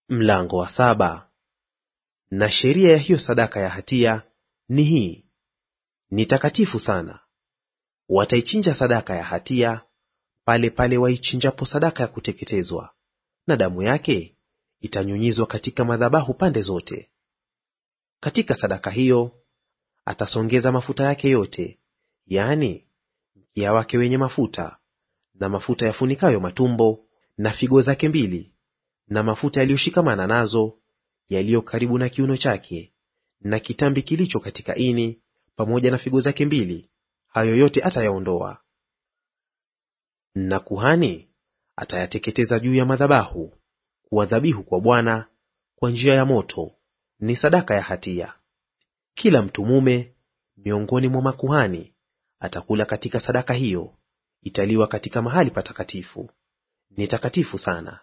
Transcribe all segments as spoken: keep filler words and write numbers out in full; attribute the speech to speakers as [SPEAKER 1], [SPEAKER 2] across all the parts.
[SPEAKER 1] Mlango wa saba. Na sheria ya hiyo sadaka ya hatia ni hii: ni takatifu sana. Wataichinja sadaka ya hatia pale pale waichinjapo sadaka ya kuteketezwa, na damu yake itanyunyizwa katika madhabahu pande zote. Katika sadaka hiyo atasongeza mafuta yake yote, yaani mkia wake wenye mafuta, na mafuta yafunikayo matumbo, na figo zake mbili, na mafuta yaliyoshikamana nazo yaliyo karibu na kiuno chake, na kitambi kilicho katika ini, pamoja na figo zake mbili; hayo yote atayaondoa. Na kuhani atayateketeza juu ya madhabahu kuwa dhabihu kwa Bwana kwa njia ya moto; ni sadaka ya hatia. Kila mtu mume miongoni mwa makuhani atakula katika sadaka hiyo; italiwa katika mahali patakatifu; ni takatifu sana.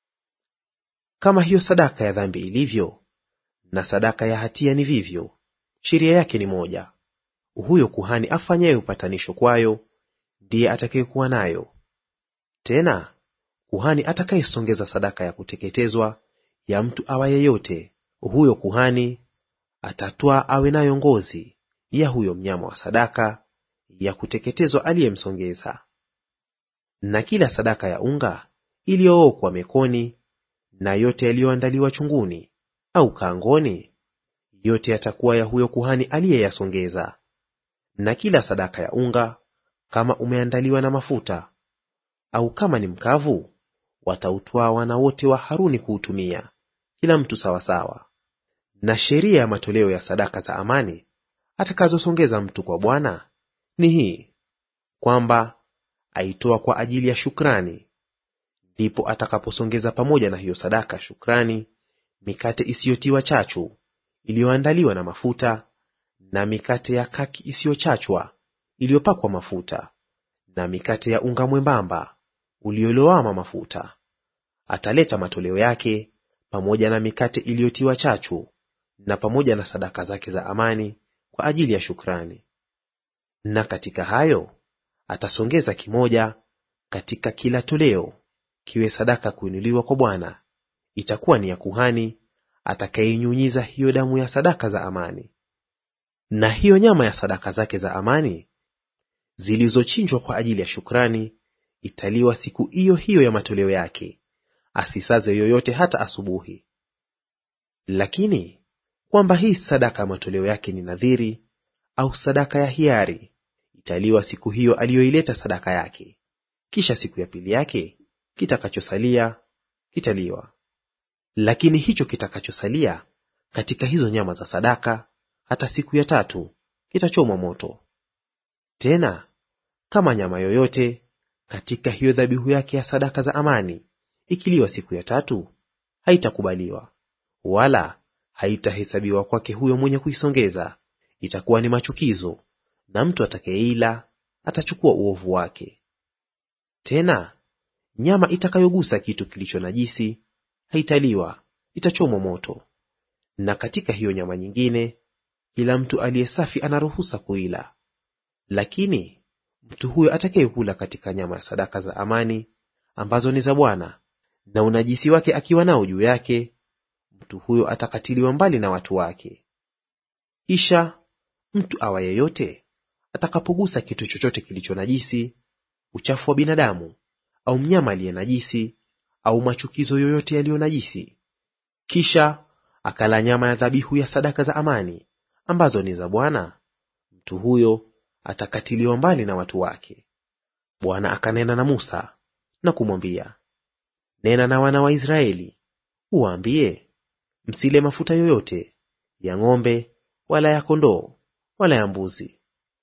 [SPEAKER 1] Kama hiyo sadaka ya dhambi ilivyo, na sadaka ya hatia ni vivyo, sheria yake ni moja. Huyo kuhani afanyaye upatanisho kwayo ndiye atakayekuwa nayo. Tena kuhani atakayesongeza sadaka ya kuteketezwa ya mtu awa yeyote, huyo kuhani atatwaa awe nayo ngozi ya huyo mnyama wa sadaka ya kuteketezwa aliyemsongeza. Na kila sadaka ya unga iliyookwa mekoni, na yote yaliyoandaliwa chunguni au kaangoni, yote yatakuwa ya huyo kuhani aliyeyasongeza. Na kila sadaka ya unga kama umeandaliwa na mafuta, au kama ni mkavu, watautwaa wana wote wa Haruni kuutumia, kila mtu sawasawa. Na sheria ya matoleo ya sadaka za amani atakazosongeza mtu kwa Bwana ni hii, kwamba aitoa kwa ajili ya shukrani. Ndipo atakaposongeza pamoja na hiyo sadaka ya shukrani mikate isiyotiwa chachu iliyoandaliwa na mafuta, na mikate ya kaki isiyochachwa iliyopakwa mafuta, na mikate ya unga mwembamba uliolowama mafuta. Ataleta matoleo yake pamoja na mikate iliyotiwa chachu, na pamoja na sadaka zake za amani kwa ajili ya shukrani. Na katika hayo atasongeza kimoja katika kila toleo kiwe sadaka kuinuliwa kwa Bwana; itakuwa ni ya kuhani atakayeinyunyiza hiyo damu ya sadaka za amani. Na hiyo nyama ya sadaka zake za amani zilizochinjwa kwa ajili ya shukrani italiwa siku hiyo hiyo ya matoleo yake; asisaze yoyote hata asubuhi. Lakini kwamba hii sadaka ya matoleo yake ni nadhiri au sadaka ya hiari, italiwa siku hiyo aliyoileta sadaka yake; kisha siku ya pili yake kitakachosalia kitaliwa. Lakini hicho kitakachosalia katika hizo nyama za sadaka hata siku ya tatu kitachomwa moto. Tena kama nyama yoyote katika hiyo dhabihu yake ya sadaka za amani ikiliwa siku ya tatu, haitakubaliwa, wala haitahesabiwa kwake huyo mwenye kuisongeza; itakuwa ni machukizo, na mtu atakayeila atachukua uovu wake. Tena nyama itakayogusa kitu kilicho najisi haitaliwa, itachomwa moto. Na katika hiyo nyama nyingine kila mtu aliye safi ana ruhusa kuila. Lakini mtu huyo atakayekula katika nyama ya sadaka za amani ambazo ni za Bwana, na unajisi wake akiwa nao juu yake, mtu huyo atakatiliwa mbali na watu wake. Kisha mtu awa yeyote atakapogusa kitu chochote kilicho najisi, uchafu wa binadamu au mnyama aliye najisi, au machukizo yoyote yaliyo najisi, kisha akala nyama ya dhabihu ya sadaka za amani ambazo ni za Bwana, mtu huyo atakatiliwa mbali na watu wake. Bwana akanena na Musa na kumwambia, nena na wana wa Israeli uwaambie, msile mafuta yoyote ya ng'ombe wala ya kondoo wala ya mbuzi.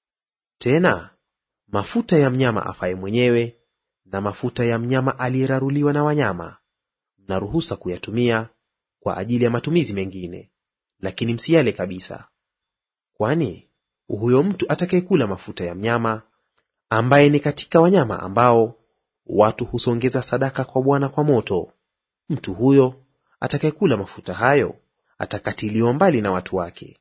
[SPEAKER 1] Tena mafuta ya mnyama afaye mwenyewe na mafuta ya mnyama aliyeraruliwa na wanyama mnaruhusa kuyatumia kwa ajili ya matumizi mengine, lakini msiyale kabisa. Kwani huyo mtu atakayekula mafuta ya mnyama ambaye ni katika wanyama ambao watu husongeza sadaka kwa Bwana kwa moto, mtu huyo atakayekula mafuta hayo atakatiliwa mbali na watu wake.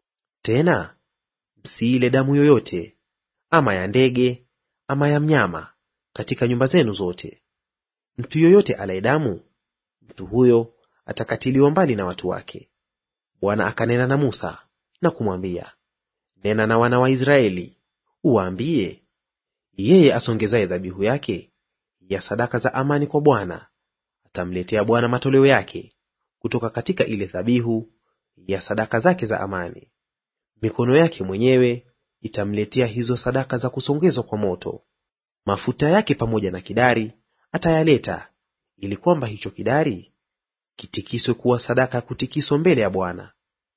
[SPEAKER 1] Tena msiile damu yoyote, ama ya ndege ama ya mnyama, katika nyumba zenu zote. Mtu yoyote alaye damu, mtu huyo atakatiliwa mbali na watu wake. Bwana akanena na Musa na kumwambia, nena na wana wa Israeli uwaambie, yeye asongezaye dhabihu yake ya sadaka za amani kwa Bwana atamletea Bwana matoleo yake kutoka katika ile dhabihu ya sadaka zake za amani. Mikono yake mwenyewe itamletea hizo sadaka za kusongezwa kwa moto. Mafuta yake pamoja na kidari atayaleta, ili kwamba hicho kidari kitikiswe kuwa sadaka ya kutikiswa mbele ya Bwana.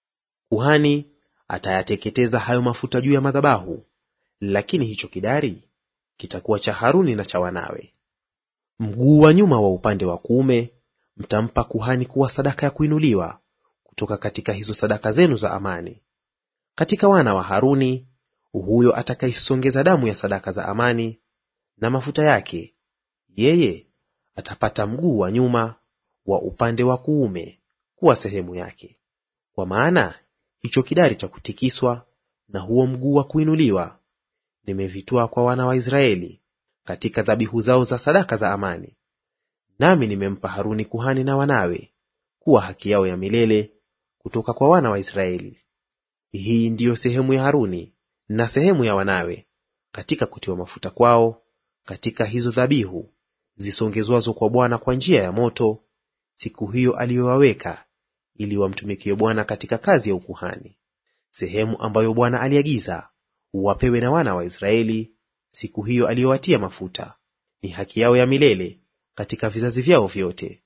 [SPEAKER 1] Kuhani atayateketeza hayo mafuta juu ya madhabahu, lakini hicho kidari kitakuwa cha Haruni na cha wanawe. Mguu wa nyuma wa upande wa kuume mtampa kuhani kuwa sadaka ya kuinuliwa kutoka katika hizo sadaka zenu za amani. Katika wana wa Haruni, huyo atakaisongeza damu ya sadaka za amani na mafuta yake, yeye atapata mguu wa nyuma wa upande wa kuume kuwa sehemu yake. Kwa maana hicho kidari cha kutikiswa na huo mguu wa kuinuliwa nimevitoa kwa wana wa Israeli katika dhabihu zao za sadaka za amani, nami nimempa Haruni kuhani na wanawe kuwa haki yao ya milele kutoka kwa wana wa Israeli. Hii ndiyo sehemu ya Haruni na sehemu ya wanawe katika kutiwa mafuta kwao katika hizo dhabihu zisongezwazo kwa Bwana kwa njia ya moto, siku hiyo aliyowaweka ili wamtumikie Bwana katika kazi ya ukuhani. Sehemu ambayo Bwana aliagiza wapewe na wana wa Israeli siku hiyo aliyowatia mafuta, ni haki yao ya milele katika vizazi vyao vyote.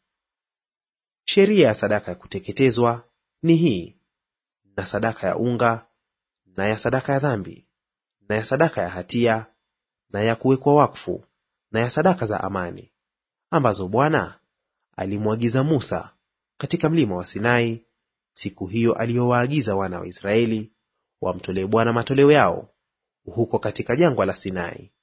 [SPEAKER 1] Sheria ya sadaka ya kuteketezwa ni hii, na sadaka ya unga, na ya sadaka ya dhambi, na ya sadaka ya hatia, na ya kuwekwa wakfu, na ya sadaka za amani, ambazo Bwana alimwagiza Musa katika mlima wa Sinai siku hiyo aliyowaagiza wana wa Israeli wamtolee Bwana matoleo yao huko katika jangwa la Sinai.